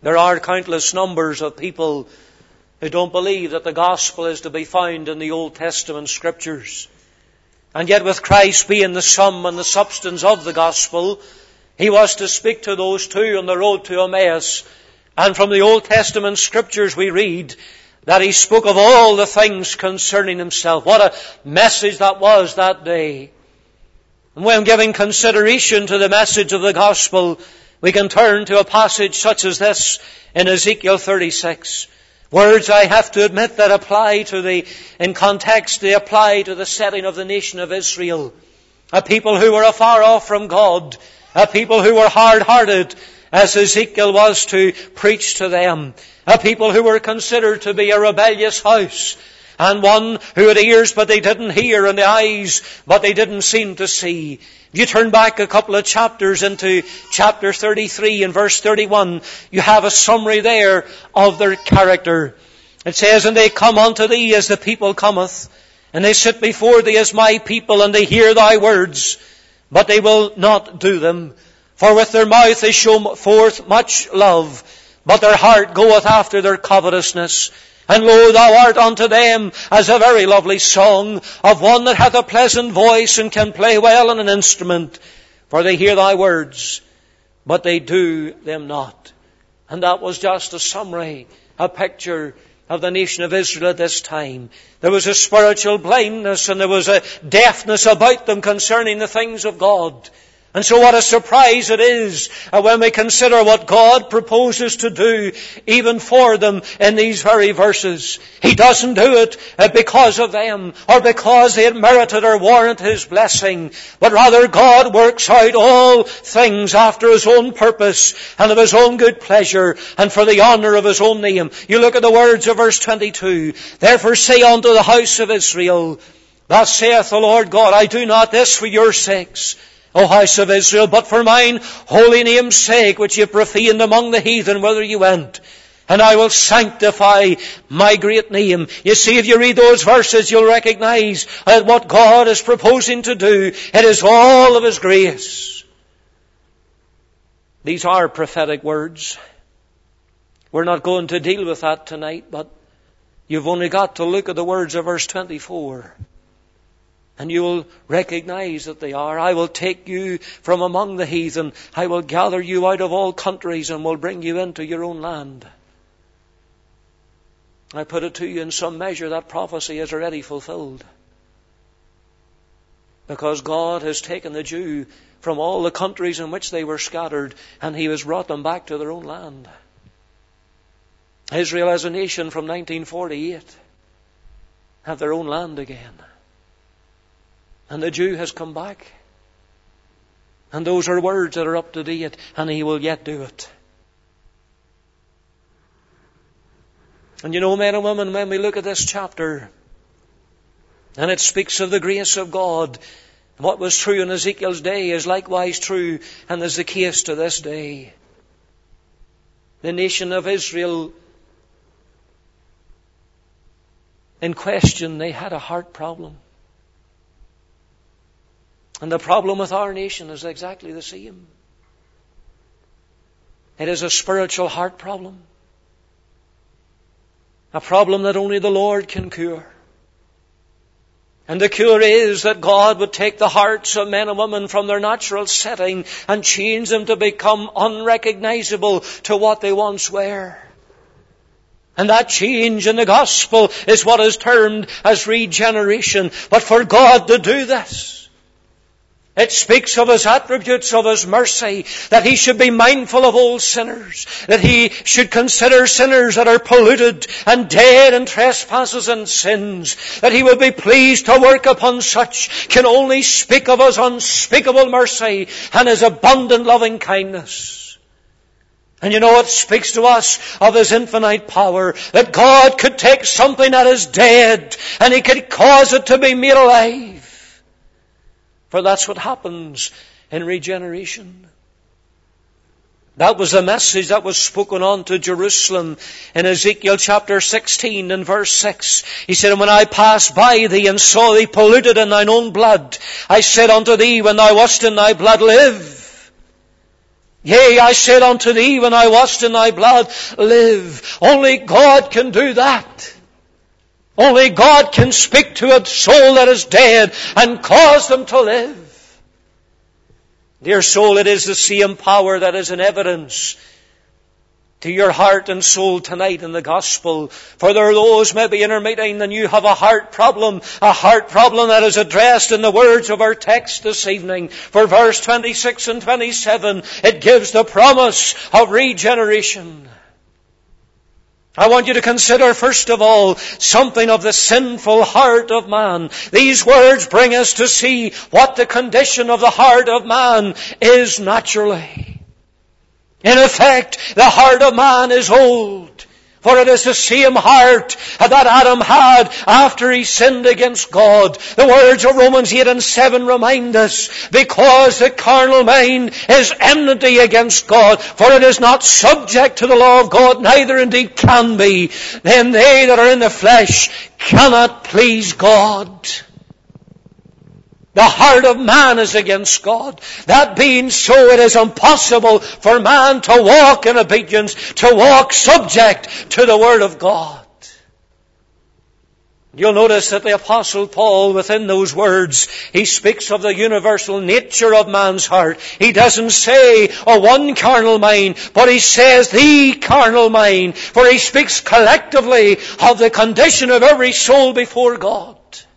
There are countless numbers of people who don't believe that the gospel is to be found in the Old Testament Scriptures. And yet with Christ being the sum and the substance of the gospel, He was to speak to those two on the road to Emmaus. And from the Old Testament Scriptures we read that He spoke of all the things concerning Himself. What a message that was that day. And when giving consideration to the message of the gospel, we can turn to a passage such as this in Ezekiel 36. Words, I have to admit, that apply to in context, they apply to the setting of the nation of Israel. A people who were afar off from God. A people who were hard-hearted, as Ezekiel was to preach to them. A people who were considered to be a rebellious house. And one who had ears but they didn't hear, and the eyes but they didn't seem to see. If you turn back a couple of chapters into chapter 33 and verse 31, you have a summary there of their character. It says, And they come unto thee as the people cometh, and they sit before thee as my people, and they hear thy words, but they will not do them. For with their mouth they show forth much love, but their heart goeth after their covetousness. And lo, thou art unto them as a very lovely song of one that hath a pleasant voice and can play well on an instrument. For they hear thy words, but they do them not. And that was just a summary, a picture of the nation of Israel at this time. There was a spiritual blindness and there was a deafness about them concerning the things of God. And so what a surprise it is when we consider what God proposes to do even for them in these very verses. He doesn't do it because of them or because they had merited or warranted His blessing, but rather God works out all things after His own purpose and of His own good pleasure and for the honor of His own name. You look at the words of verse 22. Therefore say unto the house of Israel, Thus saith the Lord God, I do not this for your sakes, O house of Israel, but for mine holy name's sake, which ye profaned among the heathen whither ye went. And I will sanctify my great name. You see, if you read those verses, you'll recognize that what God is proposing to do, it is all of His grace. These are prophetic words. We're not going to deal with that tonight, but you've only got to look at the words of verse 24. And you will recognize that they are. I will take you from among the heathen. I will gather you out of all countries and will bring you into your own land. I put it to you, in some measure that prophecy is already fulfilled. Because God has taken the Jew from all the countries in which they were scattered and He has brought them back to their own land. Israel as a nation from 1948 have their own land again. And the Jew has come back. And those are words that are up to date, and He will yet do it. And you know, men and women, when we look at this chapter, and it speaks of the grace of God, what was true in Ezekiel's day is likewise true and is the case to this day. The nation of Israel in question, they had a heart problem. And the problem with our nation is exactly the same. It is a spiritual heart problem. A problem that only the Lord can cure. And the cure is that God would take the hearts of men and women from their natural setting and change them to become unrecognizable to what they once were. And that change in the gospel is what is termed as regeneration. But for God to do this, it speaks of His attributes, of His mercy, that He should be mindful of all sinners, that He should consider sinners that are polluted and dead in trespasses and sins, that He would be pleased to work upon such, can only speak of His unspeakable mercy and His abundant loving kindness. And you know, it speaks to us of His infinite power, that God could take something that is dead and He could cause it to be made alive. For that's what happens in regeneration. That was the message that was spoken unto Jerusalem in Ezekiel chapter 16 and verse 6. He said, And when I passed by thee and saw thee polluted in thine own blood, I said unto thee, when thou wast in thy blood, live. Yea, I said unto thee when I washed in thy blood, live. Only God can do that. Only God can speak to a soul that is dead and cause them to live. Dear soul, it is the same power that is in evidence to your heart and soul tonight in the gospel. For there are those maybe in our meeting and you have a heart problem that is addressed in the words of our text this evening. For verse 26 and 27, it gives the promise of regeneration. I want you to consider, first of all, something of the sinful heart of man. These words bring us to see what the condition of the heart of man is naturally. In effect, the heart of man is old, for it is the same heart that Adam had after he sinned against God. The words of Romans 8 and 7 remind us, because the carnal mind is enmity against God, for it is not subject to the law of God, neither indeed can be. Then they that are in the flesh cannot please God. The heart of man is against God. That being so, it is impossible for man to walk in obedience, to walk subject to the Word of God. You'll notice that the Apostle Paul, within those words, he speaks of the universal nature of man's heart. He doesn't say, one carnal mind, but he says the carnal mind. For he speaks collectively of the condition of every soul before God.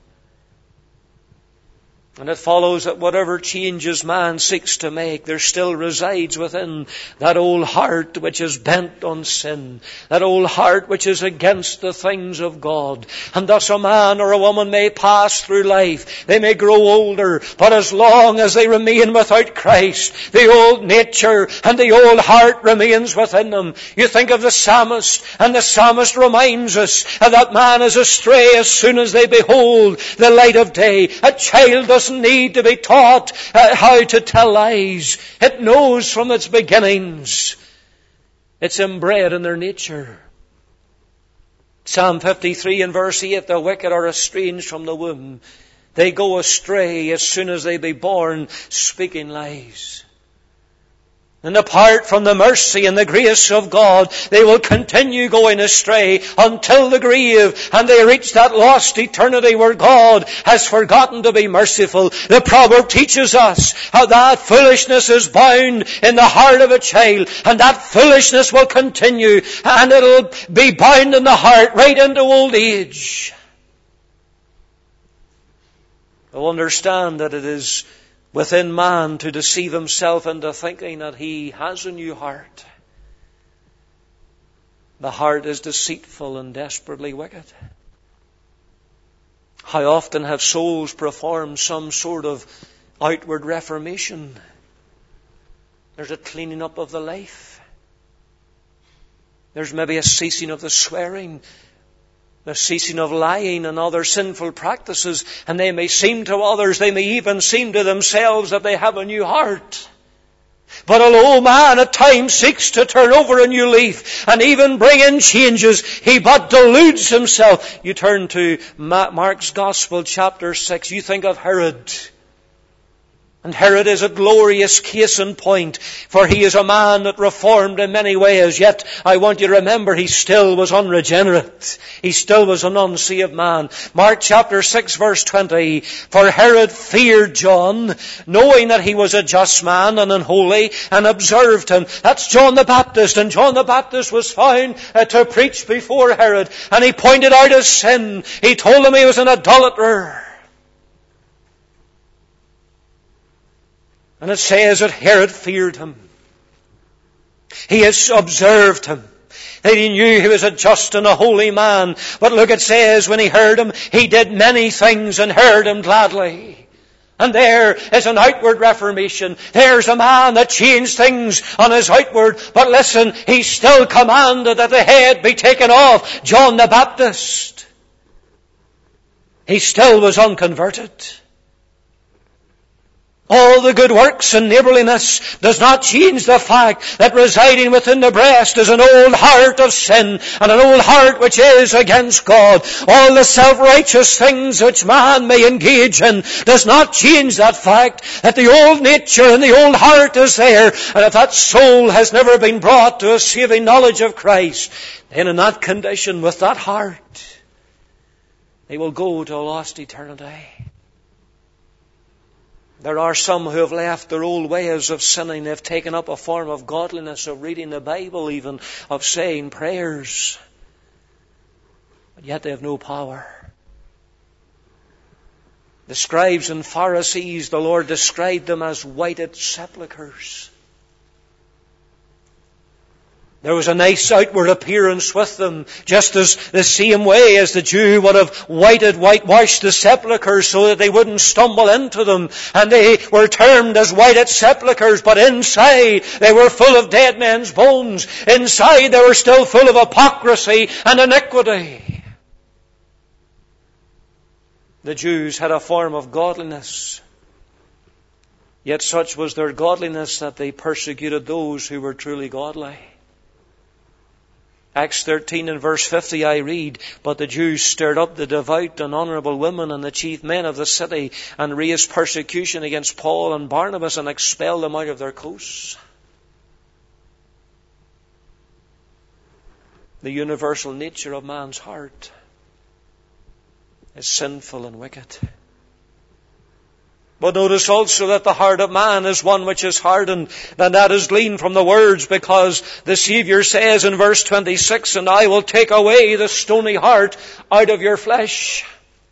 And it follows that whatever changes man seeks to make, there still resides within that old heart which is bent on sin, that old heart which is against the things of God. And thus a man or a woman may pass through life, they may grow older, but as long as they remain without Christ, the old nature and the old heart remains within them. You think of the psalmist, and the psalmist reminds us that man is astray as soon as they behold the light of day. A child doesn't need to be taught how to tell lies. It knows from its beginnings. It's inbred in their nature. Psalm 53 and verse 8, the wicked are estranged from the womb. They go astray as soon as they be born, speaking lies. And apart from the mercy and the grace of God, they will continue going astray until the grave, and they reach that lost eternity where God has forgotten to be merciful. The proverb teaches us how that foolishness is bound in the heart of a child, and that foolishness will continue, and it'll be bound in the heart right into old age. We'll understand that it is within man to deceive himself into thinking that he has a new heart. The heart is deceitful and desperately wicked. How often have souls performed some sort of outward reformation? There's a cleaning up of the life. There's maybe a ceasing of the swearing, the ceasing of lying and other sinful practices, and they may seem to others, they may even seem to themselves that they have a new heart. But although man at times seeks to turn over a new leaf and even bring in changes, he but deludes himself. You turn to Mark's Gospel, chapter 6. You think of Herod. And Herod is a glorious case in point, for he is a man that reformed in many ways, yet I want you to remember he still was unregenerate. He still was an unsaved man. Mark chapter 6 verse 20, for Herod feared John, knowing that he was a just man and unholy, and observed him. That's John the Baptist, and John the Baptist was found to preach before Herod, and he pointed out his sin. He told him he was an idolater. And it says that Herod feared him. He has observed him. That he knew he was a just and a holy man. But look, it says when he heard him, he did many things and heard him gladly. And there is an outward reformation. There's a man that changed things on his outward. But listen, he still commanded that the head be taken off. John the Baptist. He still was unconverted. All the good works and neighborliness does not change the fact that residing within the breast is an old heart of sin and an old heart which is against God. All the self-righteous things which man may engage in does not change that fact that the old nature and the old heart is there. And if that soul has never been brought to a saving knowledge of Christ, then in that condition with that heart, they will go to a lost eternity. There are some who have left their old ways of sinning. They've taken up a form of godliness, of reading the Bible even, of saying prayers. But yet they have no power. The scribes and Pharisees, the Lord described them as whited sepulchres. There was a nice outward appearance with them, just as the same way as the Jew would have whitewashed the sepulchres so that they wouldn't stumble into them. And they were termed as whited sepulchres, but inside they were full of dead men's bones. Inside they were still full of hypocrisy and iniquity. The Jews had a form of godliness, yet such was their godliness that they persecuted those who were truly godly. Acts 13 and verse 50 I read, "But the Jews stirred up the devout and honourable women and the chief men of the city and raised persecution against Paul and Barnabas and expelled them out of their coasts." The universal nature of man's heart is sinful and wicked. But notice also that the heart of man is one which is hardened, and that is gleaned from the words, because the Saviour says in verse 26, "And I will take away the stony heart out of your flesh."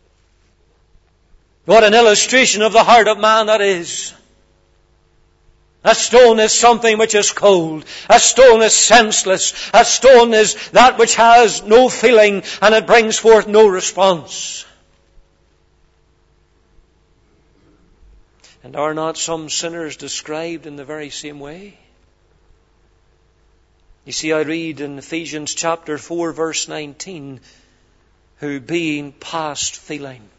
What an illustration of the heart of man that is. A stone is something which is cold. A stone is senseless. A stone is that which has no feeling, and it brings forth no response. And are not some sinners described in the very same way? You see, I read in Ephesians chapter 4 verse 19, "Who being past feeling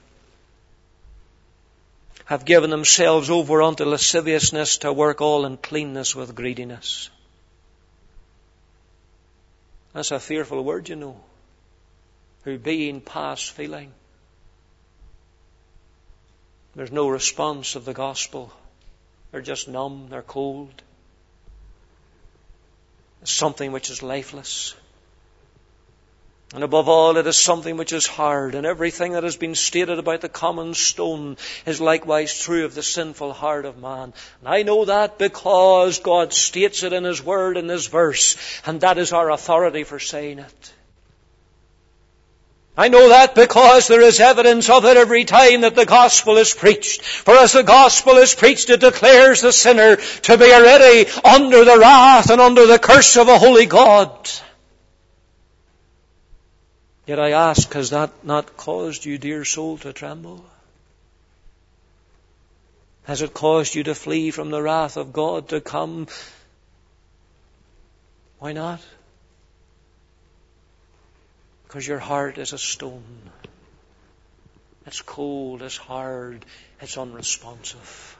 have given themselves over unto lasciviousness to work all uncleanness with greediness." That's a fearful word, you know. Who being past feeling. There's no response of the gospel. They're just numb, they're cold. It's something which is lifeless. And above all, it is something which is hard. And everything that has been stated about the common stone is likewise true of the sinful heart of man. And I know that because God states it in His Word in this verse. And that is our authority for saying it. I know that because there is evidence of it every time that the gospel is preached. For as the gospel is preached, it declares the sinner to be already under the wrath and under the curse of a holy God. Yet I ask, has that not caused you, dear soul, to tremble? Has it caused you to flee from the wrath of God to come? Why not? Because your heart is a stone. It's cold, it's hard, it's unresponsive.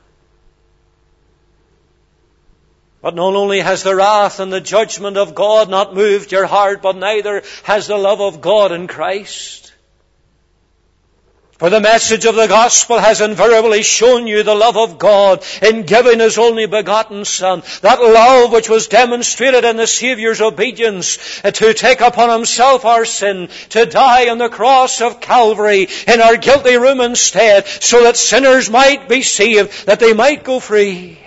But not only has the wrath and the judgment of God not moved your heart, but neither has the love of God in Christ. For the message of the gospel has invariably shown you the love of God in giving His only begotten Son. That love which was demonstrated in the Saviour's obedience to take upon Himself our sin, to die on the cross of Calvary in our guilty room instead, so that sinners might be saved, that they might go free.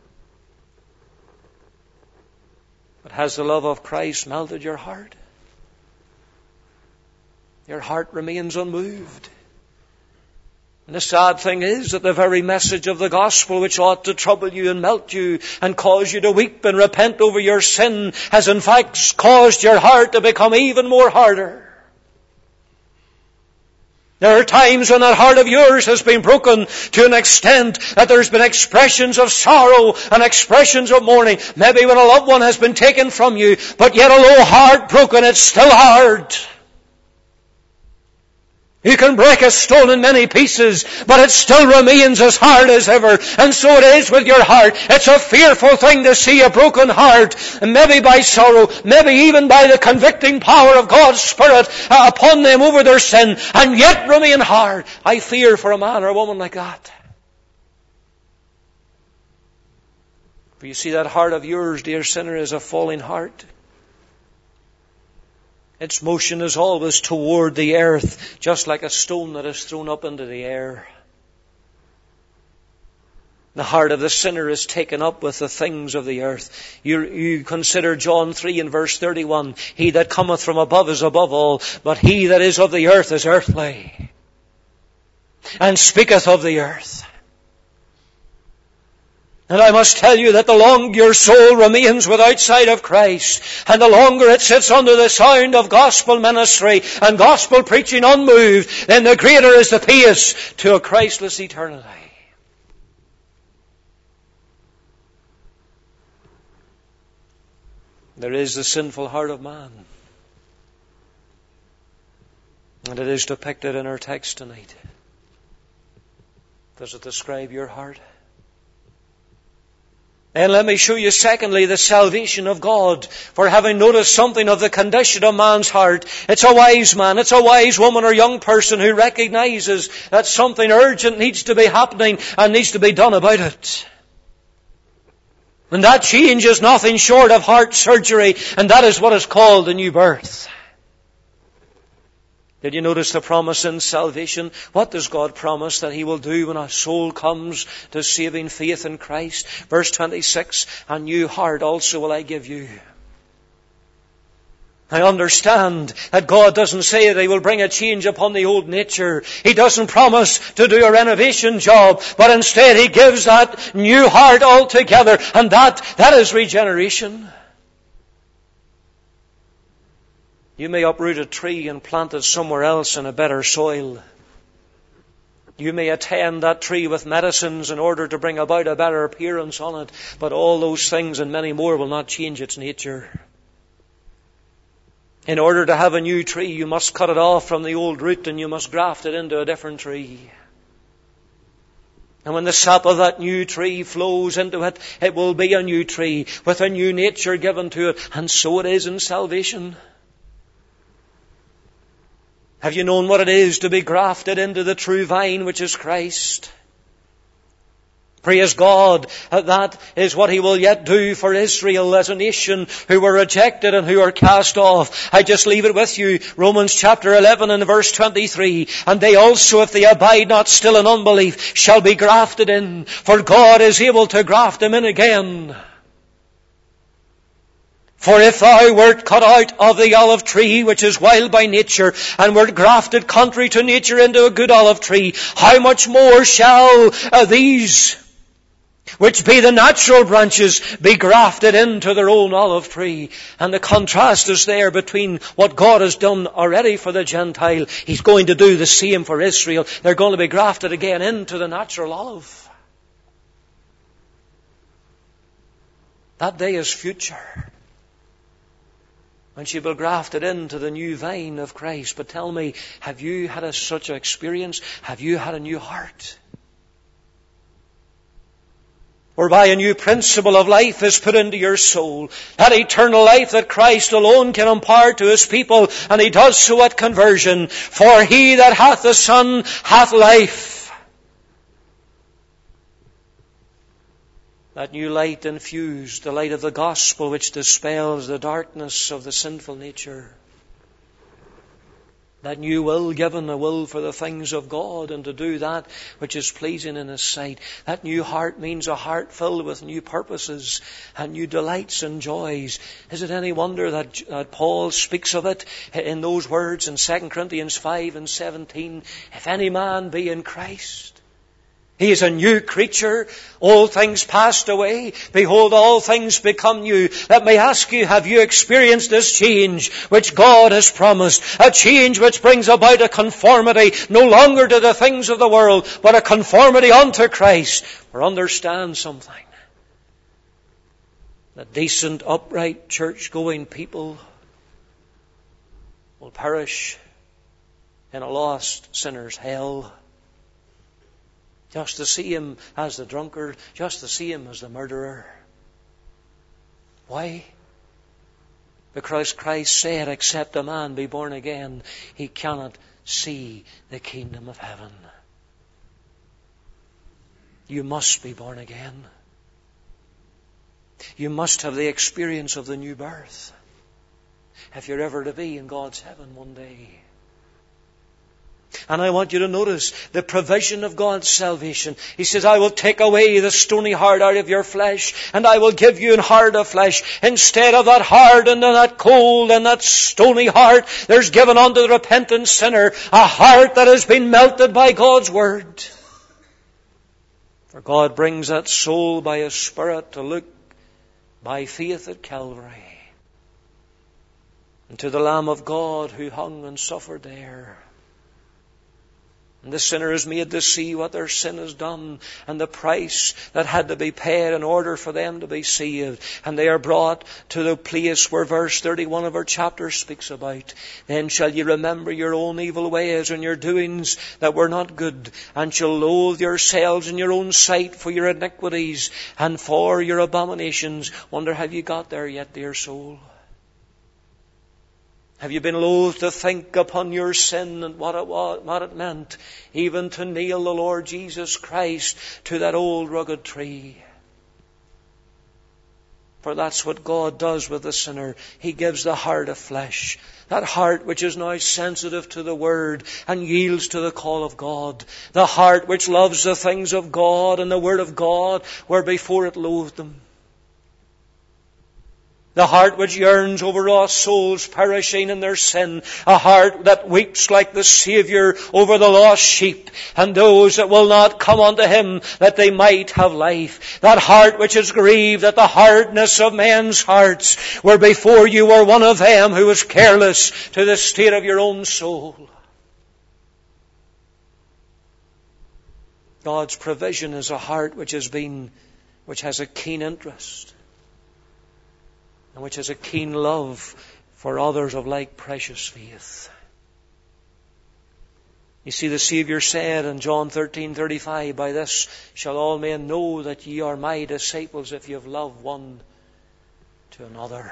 But has the love of Christ melted your heart? Your heart remains unmoved. And the sad thing is that the very message of the gospel, which ought to trouble you and melt you and cause you to weep and repent over your sin, has in fact caused your heart to become even more harder. There are times when that heart of yours has been broken to an extent that there's been expressions of sorrow and expressions of mourning. Maybe when a loved one has been taken from you, but yet although heart broken, it's still hard. You can break a stone in many pieces, but it still remains as hard as ever. And so it is with your heart. It's a fearful thing to see a broken heart, and maybe by sorrow, maybe even by the convicting power of God's Spirit upon them over their sin, and yet remain hard. I fear for a man or a woman like that. For you see, that heart of yours, dear sinner, is a falling heart. Its motion is always toward the earth, just like a stone that is thrown up into the air. The heart of the sinner is taken up with the things of the earth. You consider John 3 and verse 31. He that cometh from above is above all, but he that is of the earth is earthly, and speaketh of the earth. And I must tell you that the longer your soul remains without sight of Christ, and the longer it sits under the sound of gospel ministry and gospel preaching unmoved, then the greater is the pace to a Christless eternity. There is the sinful heart of man. And it is depicted in our text tonight. Does it describe your heart? And let me show you secondly the salvation of God. For having noticed something of the condition of man's heart, it's a wise man, it's a wise woman or young person who recognizes that something urgent needs to be happening and needs to be done about it. And that change is nothing short of heart surgery, and that is what is called the new birth. Did you notice the promise in salvation? What does God promise that He will do when a soul comes to saving faith in Christ? Verse 26, a new heart also will I give you. I understand that God doesn't say that He will bring a change upon the old nature. He doesn't promise to do a renovation job, but instead He gives that new heart altogether, and that is regeneration. You may uproot a tree and plant it somewhere else in a better soil. You may attend that tree with medicines in order to bring about a better appearance on it, but all those things and many more will not change its nature. In order to have a new tree, you must cut it off from the old root and you must graft it into a different tree. And when the sap of that new tree flows into it, it will be a new tree with a new nature given to it. And so it is in salvation. Have you known what it is to be grafted into the true vine, which is Christ? Praise God, that is what He will yet do for Israel as a nation who were rejected and who are cast off. I just leave it with you. Romans chapter 11 and verse 23. And they also, if they abide not still in unbelief, shall be grafted in. For God is able to graft them in again. For if thou wert cut out of the olive tree, which is wild by nature, and wert grafted contrary to nature into a good olive tree, how much more shall these, which be the natural branches, be grafted into their own olive tree? And the contrast is there between what God has done already for the Gentile. He's going to do the same for Israel. They're going to be grafted again into the natural olive. That day is future, and she will graft it into the new vine of Christ. But tell me, have you had such an experience? Have you had a new heart? Whereby a new principle of life is put into your soul. That eternal life that Christ alone can impart to His people. And He does so at conversion. For he that hath the Son hath life. That new light infused, the light of the gospel which dispels the darkness of the sinful nature. That new will given, a will for the things of God and to do that which is pleasing in His sight. That new heart means a heart filled with new purposes and new delights and joys. Is it any wonder that Paul speaks of it in those words in 2 Corinthians 5 and 17? If any man be in Christ, he is a new creature. All things passed away. Behold, all things become new. Let me ask you, have you experienced this change which God has promised? A change which brings about a conformity no longer to the things of the world, but a conformity unto Christ. For understand something. The decent, upright, church-going people will perish in a lost sinner's hell. Just the same as the drunkard, just the same as the murderer. Why? Because Christ said, except a man be born again, he cannot see the kingdom of heaven. You must be born again. You must have the experience of the new birth if you're ever to be in God's heaven one day. And I want you to notice the provision of God's salvation. He says, I will take away the stony heart out of your flesh, and I will give you an heart of flesh. Instead of that hard and that cold and that stony heart, there's given unto the repentant sinner a heart that has been melted by God's Word. For God brings that soul by His Spirit to look by faith at Calvary and to the Lamb of God who hung and suffered there. And the sinner is made to see what their sin has done and the price that had to be paid in order for them to be saved. And they are brought to the place where verse 31 of our chapter speaks about. Then shall ye remember your own evil ways and your doings that were not good, and shall loathe yourselves in your own sight for your iniquities and for your abominations. Wonder, have you got there yet, dear soul? Have you been loath to think upon your sin and what it meant, even to nail the Lord Jesus Christ to that old rugged tree? For that's what God does with the sinner. He gives the heart of flesh, that heart which is now sensitive to the Word and yields to the call of God, the heart which loves the things of God and the Word of God, where before it loathed them. The heart which yearns over lost souls perishing in their sin. A heart that weeps like the Saviour over the lost sheep and those that will not come unto Him that they might have life. That heart which is grieved at the hardness of men's hearts, where before you were one of them who was careless to the state of your own soul. God's provision is a heart which has a keen interest, and which has a keen love for others of like precious faith. You see, the Saviour said in John 13:35, by this shall all men know that ye are my disciples, if ye have love one to another.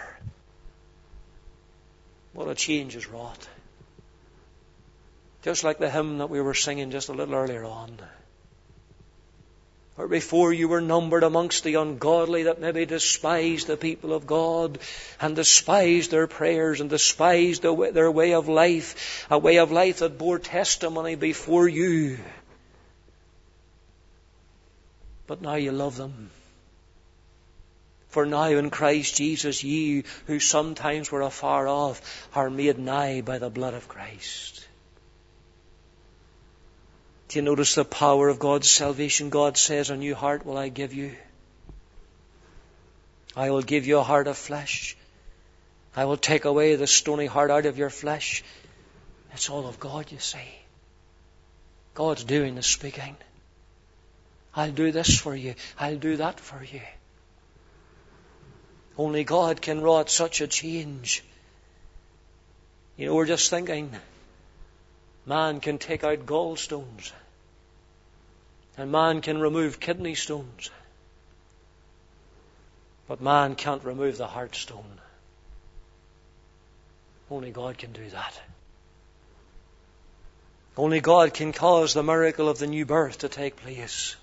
What a change is wrought. Just like the hymn that we were singing just a little earlier on. Or before you were numbered amongst the ungodly that maybe despised the people of God and despised their prayers and despised their way of life, a way of life that bore testimony before you. But now you love them. For now in Christ Jesus ye who sometimes were afar off are made nigh by the blood of Christ. Do you notice the power of God's salvation? God says, a new heart will I give you. I will give you a heart of flesh. I will take away the stony heart out of your flesh. It's all of God, you see. God's doing the speaking. I'll do this for you. I'll do that for you. Only God can wrought such a change. You know, we're just thinking, man can take out gallstones. And man can remove kidney stones. But man can't remove the heart stone. Only God can do that. Only God can cause the miracle of the new birth to take place.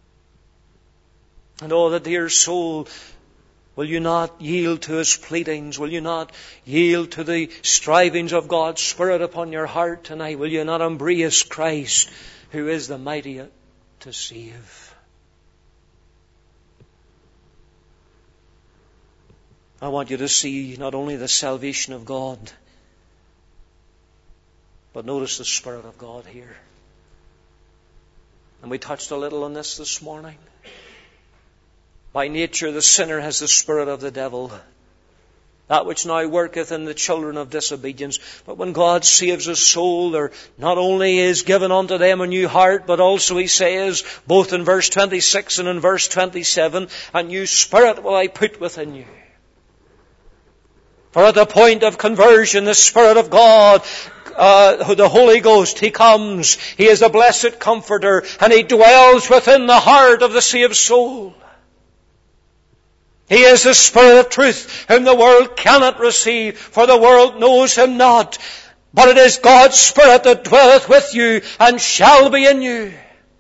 And oh, the dear soul, will you not yield to His pleadings? Will you not yield to the strivings of God's Spirit upon your heart tonight? Will you not embrace Christ, who is the mighty to save? I want you to see not only the salvation of God, but notice the Spirit of God here. And we touched a little on this morning. By nature, the sinner has the spirit of the devil, that which now worketh in the children of disobedience. But when God saves a soul, there not only is given unto them a new heart, but also He says, both in verse 26 and in verse 27, a new spirit will I put within you. For at the point of conversion, the Spirit of God the Holy Ghost, He comes. He is the blessed Comforter, and He dwells within the heart of the saved soul. He is the Spirit of truth, whom the world cannot receive, for the world knows Him not. But it is God's Spirit that dwelleth with you and shall be in you.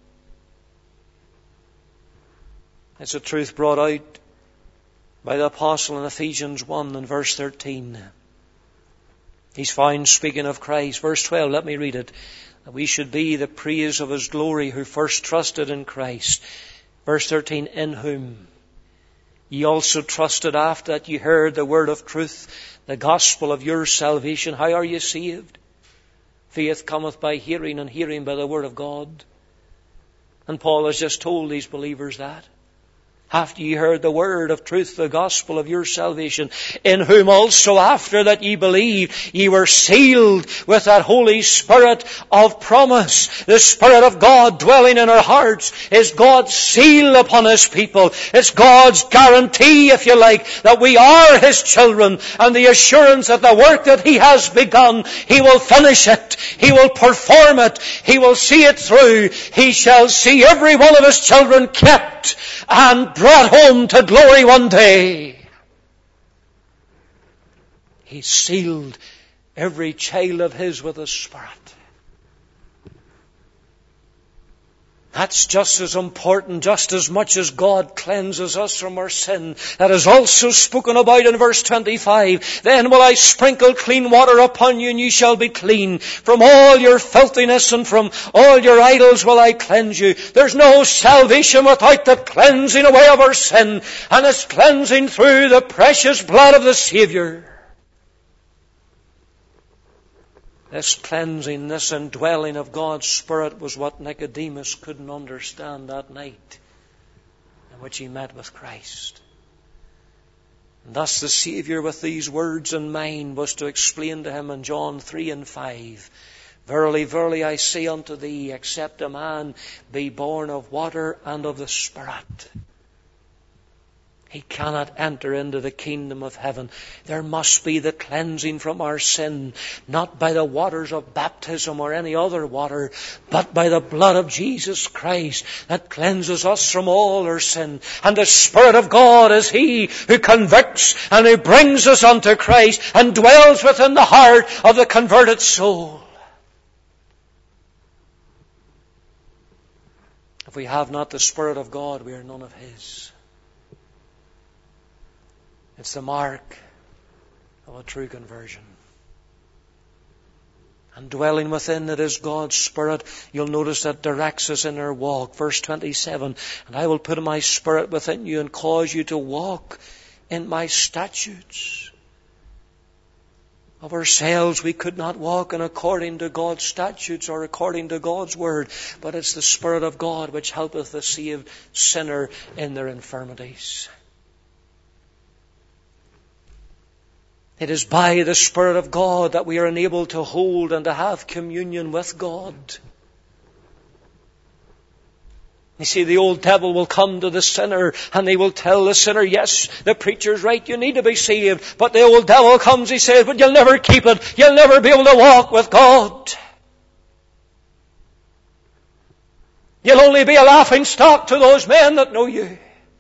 It's a truth brought out by the Apostle in Ephesians 1 and verse 13. He's found speaking of Christ. Verse 12, let me read it. That we should be the praise of His glory who first trusted in Christ. Verse 13, in whom ye also trusted after that ye heard the word of truth, the gospel of your salvation. How are you saved? Faith cometh by hearing, and hearing by the word of God. And Paul has just told these believers that. After ye heard the word of truth, the gospel of your salvation, in whom also after that ye believed, ye were sealed with that Holy Spirit of promise. The Spirit of God dwelling in our hearts is God's seal upon His people. It's God's guarantee, if you like, that we are His children, and the assurance that the work that He has begun, He will finish it. He will perform it. He will see it through. He shall see every one of His children kept and brought home to glory one day. He sealed every child of His with His Spirit. That's just as important, just as much as God cleanses us from our sin. That is also spoken about in verse 25. Then will I sprinkle clean water upon you, and you shall be clean. From all your filthiness and from all your idols will I cleanse you. There's no salvation without the cleansing away of our sin. And it's cleansing through the precious blood of the Saviour. This cleansing, this indwelling of God's Spirit was what Nicodemus couldn't understand that night in which he met with Christ. And thus the Saviour, with these words in mind, was to explain to him in John 3 and 5, Verily, verily, I say unto thee, except a man be born of water and of the Spirit, he cannot enter into the kingdom of heaven. There must be the cleansing from our sin, not by the waters of baptism or any other water, but by the blood of Jesus Christ that cleanses us from all our sin. And the Spirit of God is He who convicts and who brings us unto Christ and dwells within the heart of the converted soul. If we have not the Spirit of God, we are none of His. It's the mark of a true conversion. And dwelling within it is God's Spirit. You'll notice that directs us in our walk. Verse 27, And I will put my Spirit within you and cause you to walk in my statutes. Of ourselves we could not walk in according to God's statutes or according to God's word, but it's the Spirit of God which helpeth the saved sinner in their infirmities. It is by the Spirit of God that we are enabled to hold and to have communion with God. You see, the old devil will come to the sinner and he will tell the sinner, yes, the preacher's right, you need to be saved. But the old devil comes, he says, but you'll never keep it. You'll never be able to walk with God. You'll only be a laughing stock to those men that know you.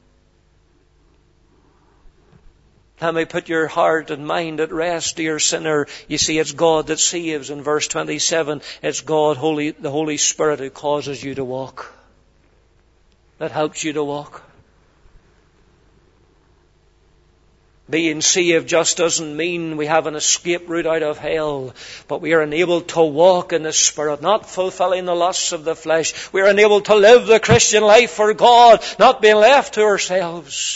Let me put your heart and mind at rest, dear sinner. You see, it's God that saves. In verse 27, it's God, the Holy Spirit, who causes you to walk. That helps you to walk. Being saved just doesn't mean we have an escape route out of hell, but we are enabled to walk in the Spirit, not fulfilling the lusts of the flesh. We are enabled to live the Christian life for God, not being left to ourselves.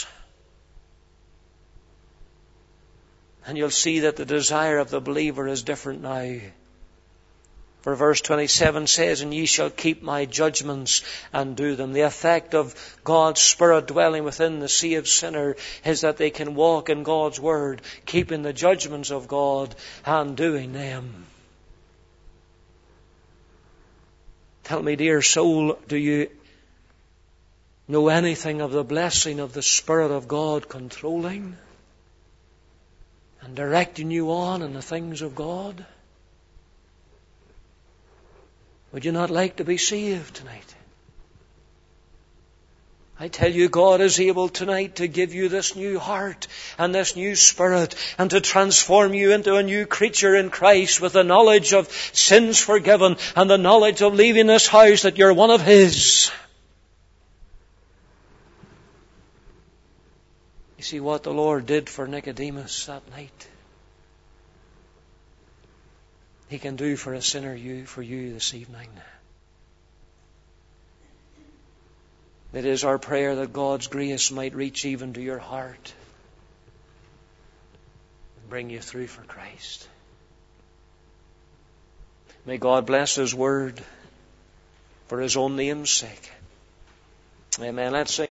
And you'll see that the desire of the believer is different now. For verse 27 says, And ye shall keep my judgments and do them. The effect of God's Spirit dwelling within the saved sinner is that they can walk in God's Word, keeping the judgments of God and doing them. Tell me, dear soul, do you know anything of the blessing of the Spirit of God controlling and directing you on in the things of God? Would you not like to be saved tonight? I tell you, God is able tonight to give you this new heart and this new spirit and to transform you into a new creature in Christ with the knowledge of sins forgiven and the knowledge of leaving this house that you're one of His. You see what the Lord did for Nicodemus that night? He can do for a sinner for you this evening. It is our prayer that God's grace might reach even to your heart and bring you through for Christ. May God bless His word for His own name's sake. Amen. Let's sing.